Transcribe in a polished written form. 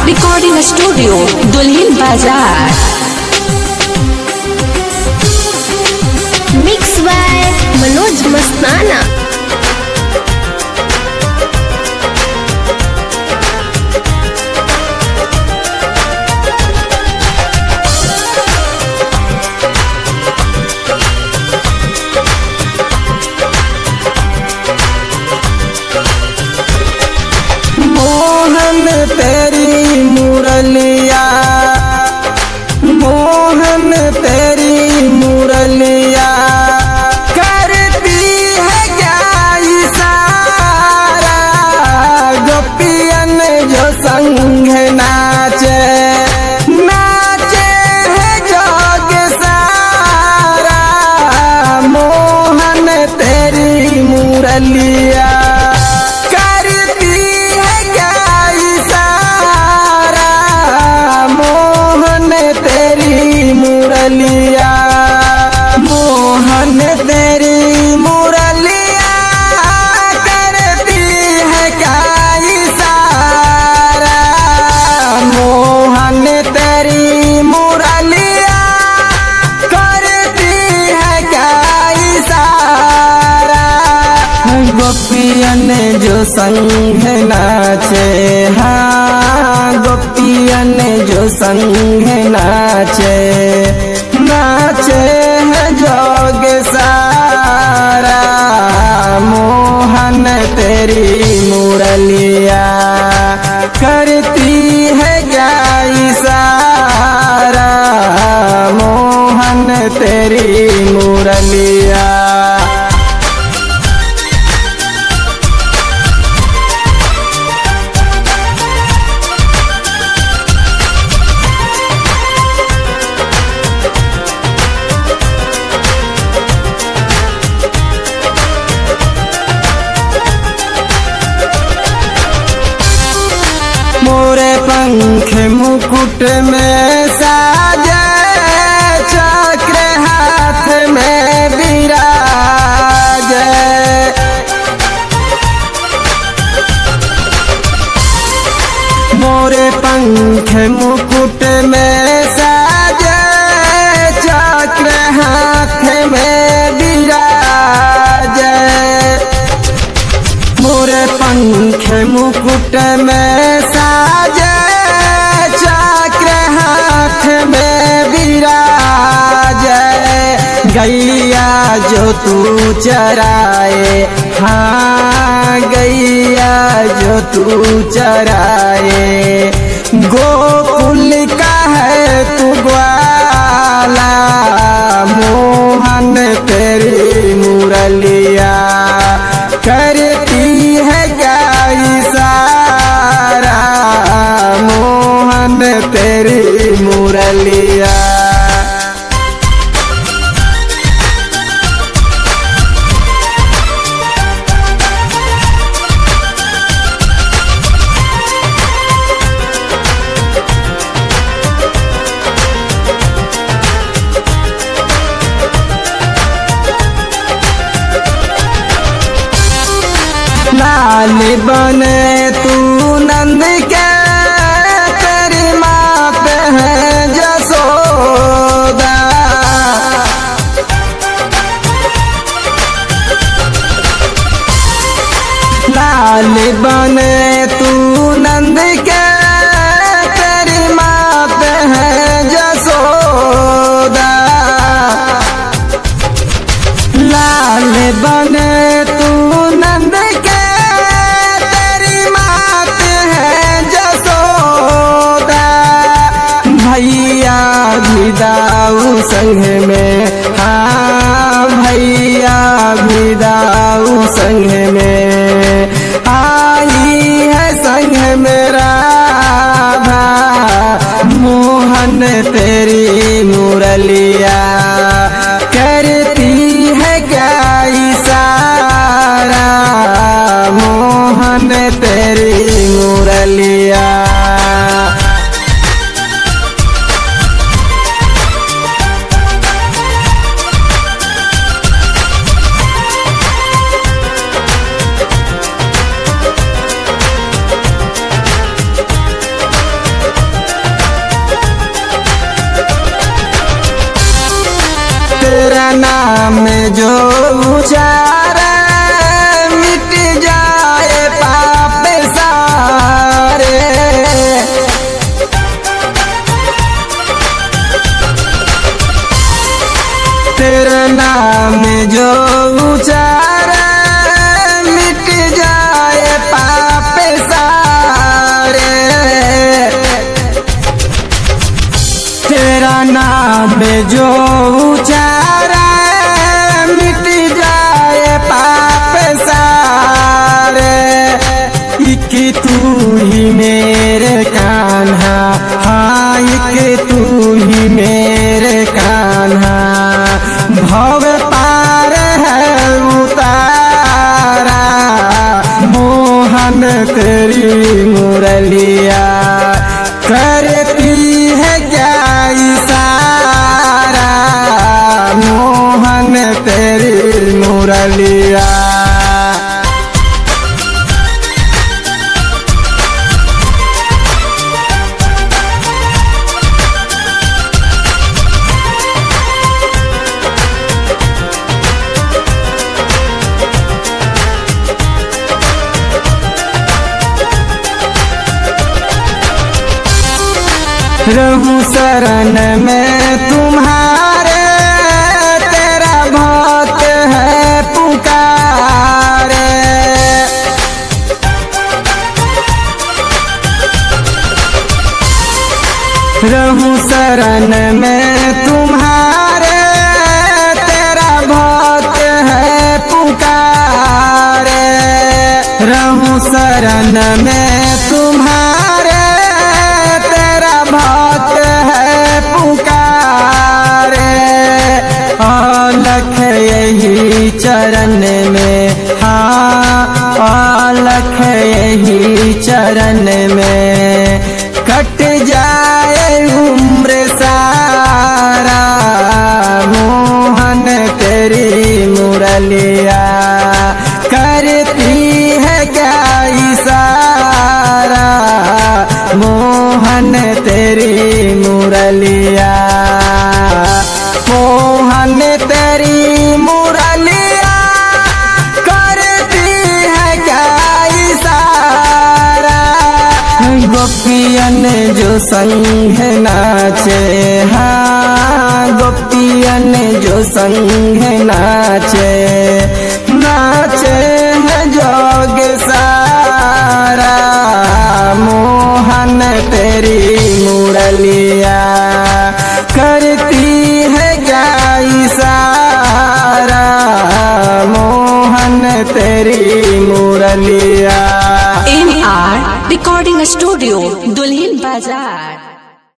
Recording studio दुल्हिन बाजार। Mix by Manoj मस्ताना। मोहन तेरी मुरलिया, मोहन तेरी मुरलिया करती है क्या इशारा। गोपियन जो संग नाचे नाचे है जोग सारा। मोहन तेरी मुरलिया मुरलिया, मोहन तेरी मुरलिया करती है क्या इशारा। मोहन तेरी मुरलिया करती है क्या इशारा। गोपियन जो संग नाचे, हाँ गोपियन जो संग नाचे नाचे है जोग सारा। मोहन तेरी मुरलिया करती है क्या इशारा। मोहन तेरी मुरलिया। मोरे पंख मुकुट में साजे, चक्र हाथ में विराजे। मोरे पंख मुकुट में साजे, चक्र हाथ में विराजे। मोरे पंख मुकुट में साजे, चक्र हाथ में विराजे। गैया जो तू चराए, हाँ गैया जो तू चराए। गोकुल का है तू ग्वाला। मोहन तेरी मुरलिया करती है क्या इशारा। मोहन तेरी मुरलिया। लाल बने तू नंद के, तेरी मात है जसोदा। लाल बने तू नंद के, तेरी मात है जसोदा। लाल बने तू नंद के, भैया भी दाऊ संग में, हाँ भैया भी दाऊ संग में। आई है संग मेरा भा। मोहन तेरी मुरलिया करती है क्या इशारा। मोहन तेरी मुरलिया। उचारा मिट जाए पाप सारे। तेरा नाम जो उचारा मिट जाए पाप सारे। तेरा नाम जो उचारा मिट जाए पाप सारे। एक तू ही मेरे कान्हा, हाँ एक तू ही मेरे कान्हा। भव पार है उतारा मोहन तेरी मुरलिया। करती है क्या इशारा मोहन तेरी मुरलिया। रहूं शरण में तुम्हारे, तेरा भक्त है पुकारे। रहूं शरण में तुम्हारे, तेरा भक्त है पुकारे। रहूं शरण में तुम्हारे, भक्त है पुकारे। अलख यही चरण में, हाँ अलख यही चरण में। कट जाए उम्र सारा मोहन तेरी मुरलिया। करती है क्या इशारा मोहन तेरी मुरलिया। मोहन तेरी मुरलिया करती है क्या इशारा। गोपियन जो संग नाचे, हाँ गोपियन जो संग नाचे। नाचे है जोग सारा मोहन तेरी मुरलिया। करती है क्या इशारा मोहन तेरी मुरलिया। MR Recording Studio, Dulhin Bazaar।